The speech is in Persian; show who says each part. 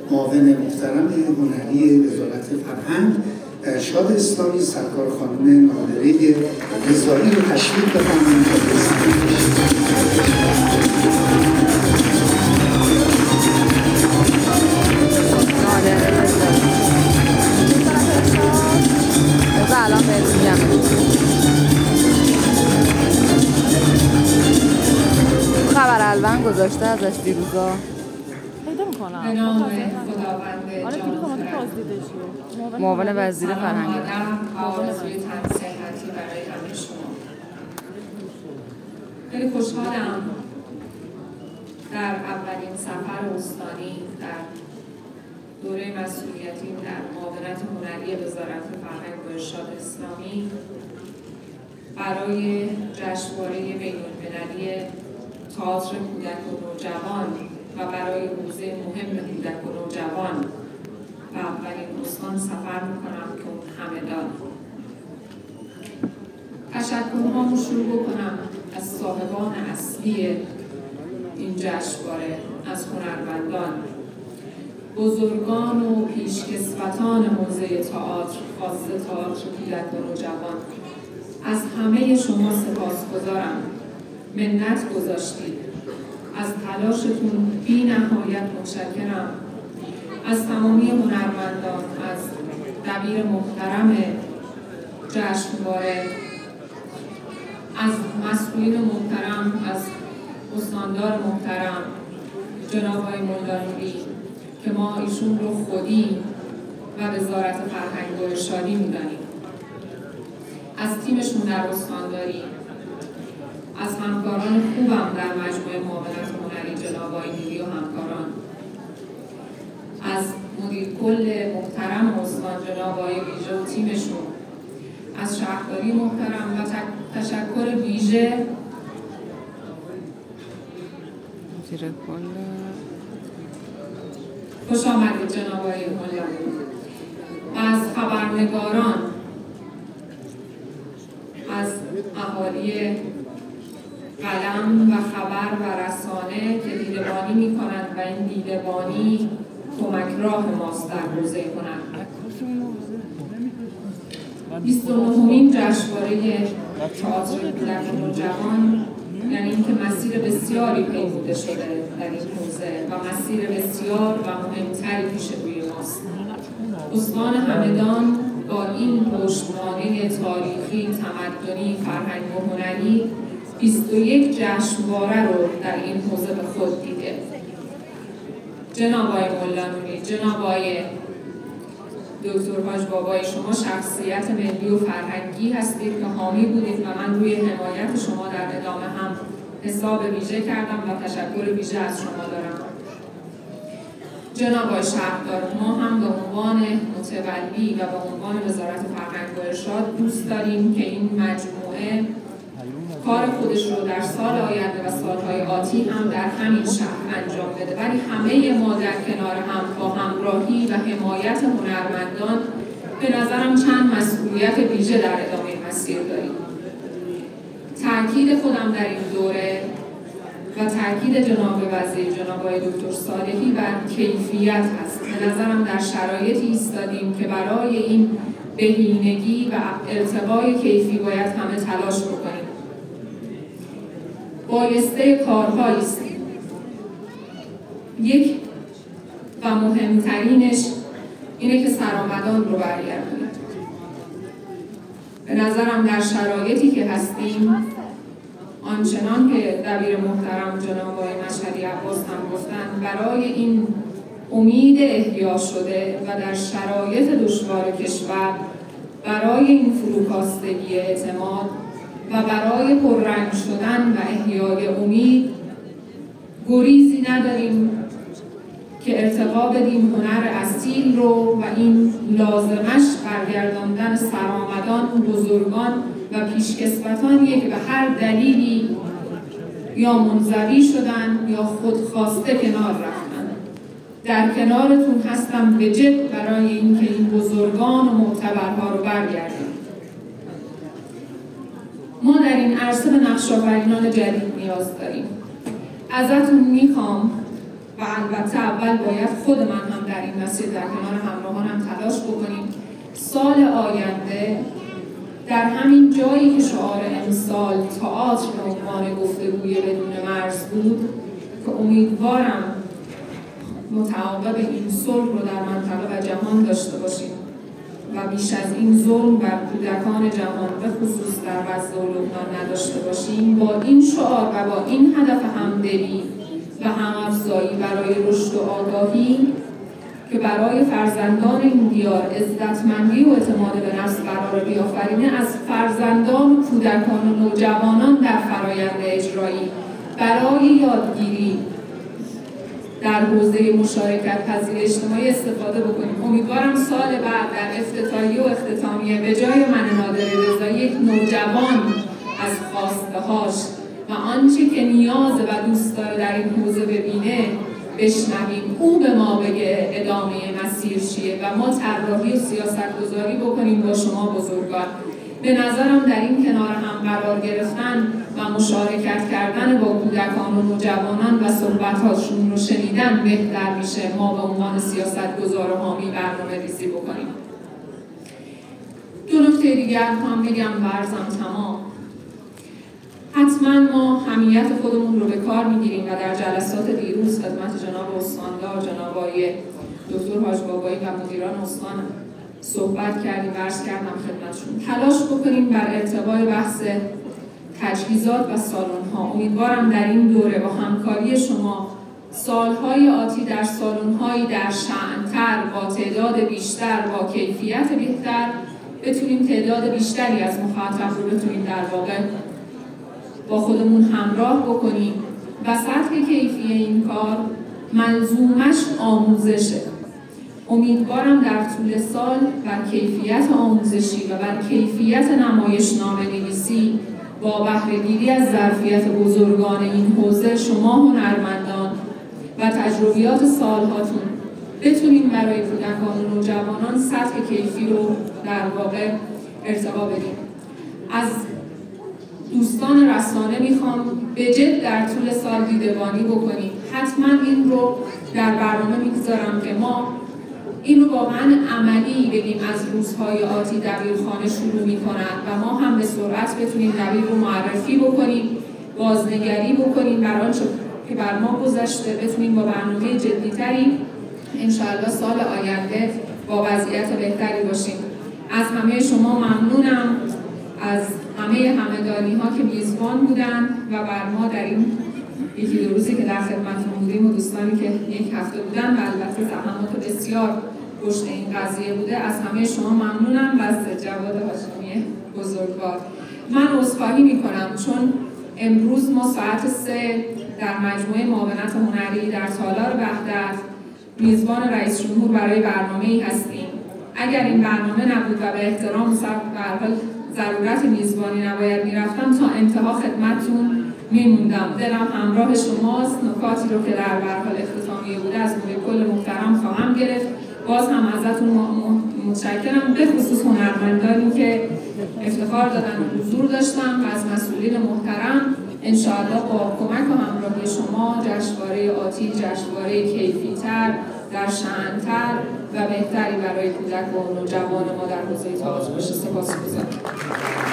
Speaker 1: معاون محترم هنری وزارت فرهنگ شاد اسلامی سرکار خانم نادره رضایی رو تشویق بفرمایید تا
Speaker 2: الان بهتون میگم خبر الوان گذاشته ازش دیروزا
Speaker 3: پیدا میکنم.
Speaker 4: به نام خداوند جان
Speaker 2: معاون وزیر فرهنگ
Speaker 4: آرزوی تن صحتی برای همه شما. خیلی خوشحالم در اولین سفر استانی در دوره مسئولیتیم در معاونت هنری وزارت فرهنگ و ارشاد اسلامی برای جشنواره بین‌المللی تئاتر کودک و نوجوان و برای حوزه مهم کودک و نوجوان و اولین استان سفر میکنم که اون همدان. تشکرهامو شروع بکنم از صاحبان اصلی این جشنواره، از هنرمندان، بزرگان و پیشکسوتان حوزه تئاتر، خاصه تئاتر کودک و نوجوان. از همه شما سپاسگزارم، منت گذاشتید، از تلاشتون بی نهایت متشکرم. از تمامی هنرمندان، از دبیر محترم جشنواره، از مسئولین محترم، از استاندار محترم جناب آقای مولانوری که ما ایشون رو خودی و وزارت فرهنگ و ارشادی می‌دانیم، از تیمشون در استانداری، از همکاران خوبم در مجموعه معاونت هنری جناب آقای نیلی و همکاران، از مدیر کل محترم استان جناب آقای ویژه و تیمشون، از شهرداری محترم و تشکر ویژه خوش آمدید جناب آقای مولانوری و از خبرنگاران، از اهالی قلم و خبر و رسانه که دیده‌بانی می‌کنند و این دیده‌بانی کمکراه ماست در حوزه هنر. 29مین جشنواره تئاتر کودک و نوجوان یعنی اینکه مسیر بسیاری پیموده شده در این حوزه و مسیر بسیار و مهمتری پیش روی ماست. استان همدان با این پشتوانه تاریخی، تمدنی، فرهنگ و هنری 21 جشنواره رو در این حوزه به خود دیده. جناب آقای مولانوری، جناب آقای دکتر حاج بابای، شما شخصیت ملی و فرهنگی هستید که حامی بودید و من روی حمایت شما در ادامه هم حساب ویژه کردم و تشکر ویژه از شما دارم. جناب آقای شهردار، ما هم به عنوان متولی و به عنوان وزارت فرهنگ و ارشاد دوست داریم که این مجموعه کار خودش رو در سال آینده و سالهای آتی هم در همین شهر انجام بده، ولی همه ما در کنار هم با همراهی و حمایت هنرمندان به نظرم چند مسئولیت ویژه در ادامه مسیر داریم. تأکید خودم در این دوره و تأکید جناب وزیر جناب آقای دکتر صالحی بر کیفیت هست. به نظرم در شرایطی ایستادیم که برای این بهینگی و ارتقای کیفی باید همه تلاش بکنیم. بایسته کارهایی است. یک و مهمترینش اینه که سرآمدان رو برگردونید. به نظرم در شرایطی که هستیم، آنچنان که دبیر محترم جناب آقای مشهدی عباس هم گفتن، برای این امید احیا شده و در شرایط دشوار کشور برای این فروکاستگی اعتماد و برای پررنگ شدن و احیای امید گریزی نداریم که ارتقا بدیم هنر اصیل رو و این لازمش برگرداندن سرآمدان، بزرگان و پیشکسوتانیه که به هر دلیلی یا منزوی شدن یا خودخواسته کنار رفتن. در کنارتون هستم به جد برای اینکه این بزرگان و معتبرها رو برگردیم. ما در این عرصه به نقش‌آفرینان جدید نیاز داریم. ازتون میخوام و البته اول باید خود من هم در این مسیر در کنار همراهانم تلاش بکنیم. سال آینده در همین جایی که شعار امسال تئاتر به عنوان گفتگوی بدون مرز بود که امیدوارم متعاقب این صلح رو در منطقه و جهان داشته باشیم و بیش از این ظلم بر کودکان جهان به خصوص در غزه و لبنان نداشته باشیم. با این شعار و با این هدف همدلی و هم‌افزایی برای رشد و آگاهی که برای فرزندان این دیار عزتمندی و اعتماد به نفس قرار بیافرینه، از فرزندان و کودکان و نوجوانان در فرایند اجرایی برای یادگیری در حوزه مشارکت پذیری اجتماعی استفاده بکنیم. امیدوارم سال بعد در افتتاحیه و اختتامیه به جای من نادره رضایی یک نوجوان از خواسته‌هاش و آنچه که نیازه و دوست داره در این حوزه ببینه بشنویم، او به ما بگه ادامه مسیر چیه و ما طراحی و سیاست‌گذاری بکنیم با شما بزرگان. به نظرم در این کنار هم قرار گرفتن و مشارکت کردن با کودکان و نوجوانان و صحبت‌هاشون رو شنیدن بهتر میشه ما به عنوان سیاست‌گذار و حامی برنامه‌ریزی بکنیم. دو نکته دیگر هم بگم ورزم تمام. حتما ما حمیت خودمون رو به کار میگیریم و در جلسات دیروز خدمت جناب استاندار، جناب آقای دکتر حاج بابایی و مدیران استان صحبت کردیم، عرض کردم خدمتشون. تلاش بکنیم بر ارتقای بحث تجهیزات و سالن‌ها. امیدوارم در این دوره با همکاری شما سالهای آتی در سالن‌هایی در شأن‌تر، با تعداد بیشتر، با کیفیت بهتر بتونیم تعداد بیشتری از مخاطب رو بتونیم در واقع با خودمون همراه بکنیم و سطح کیفی این کار ملزومش آموزشه. امیدوارم در طول سال بر کیفیت آموزشی و بر کیفیت نمایشنامه‌نویسی با بهره‌گیری از ظرفیت بزرگان این حوزه شما هنرمندان و تجربیات سالهاتون بتونیم برای کودکان و نوجوانان سطح کیفی رو در واقع ارتقا بدیم. از دوستان رسانه میخوام به جد در طول سال دیده‌بانی بکنیم. حتما این رو در برنامه میگذارم که ما این رو واقعا عملی بگیم. از روزهای آتی دبیرخانه شروع میکنن و ما هم به سرعت بتونیم دبیر رو معرفی بکنیم، بازنگری بکنیم بر آنچه که بر ما گذشته، بتونیم با برنامه جدی‌تری انشاءالله سال آینده با وضعیت بهتری باشیم. از همه شما ممنونم، از همدانی‌ها که میزبان بودن و بر ما در این یکی دو روزی که در خدمتتون بودیم و دوستانی که یک هفته بودن و البته زحمات بسیار پشت این قضیه بوده، از همه شما ممنونم. و جواد هاشمی بزرگوار، من عذرخواهی میکنم چون امروز ما ساعت 3 در مجموعه معاونت هنری در تالار وحدت میزبان رئیس جمهور برای برنامه‌ای هستیم. اگر این برنامه نبود و به احترام ضرورت میزبانی نباید میرفتم، تا انتها خدمتتون میموندم. دلم همراه شماست. نکاتی رو که در حال اختتامیه بوده از کل محترم خواهم گرفت. باز هم ازتون متشکرم، به خصوص هنرمندانی که افتخار دادن و حضور داشتن و از مسئولین محترم. انشاءالله با کمک و همراهی شما جشنواره آتی جشنواره کیفی‌تر، در شأن‌تر و بهتری برای کودک و نوجوان ما در حوزه تئاتر بشه. سپاسگزارم.